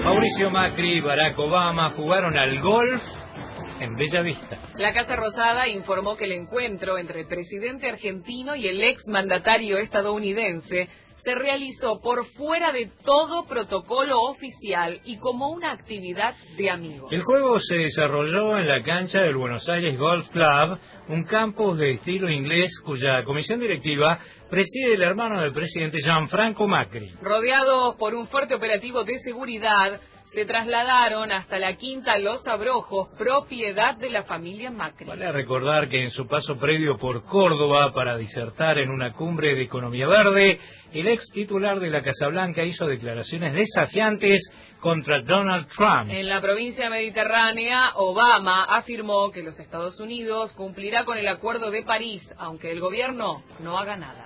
Mauricio Macri y Barack Obama jugaron al golf en Bella Vista. La Casa Rosada informó que el encuentro entre el presidente argentino y el exmandatario estadounidense se realizó por fuera de todo protocolo oficial y como una actividad de amigos. El juego se desarrolló en la cancha del Buenos Aires Golf Club, un campus de estilo inglés cuya comisión directiva preside el hermano del presidente Gianfranco Macri. Rodeados por un fuerte operativo de seguridad, se trasladaron hasta la Quinta Los Abrojos, propiedad de la familia Macri. Vale recordar que en su paso previo por Córdoba para disertar en una cumbre de economía verde, el ex titular de la Casa Blanca hizo declaraciones desafiantes contra Donald Trump. En la provincia mediterránea, Obama afirmó que los Estados Unidos cumplirá con el Acuerdo de París, aunque el gobierno no haga nada.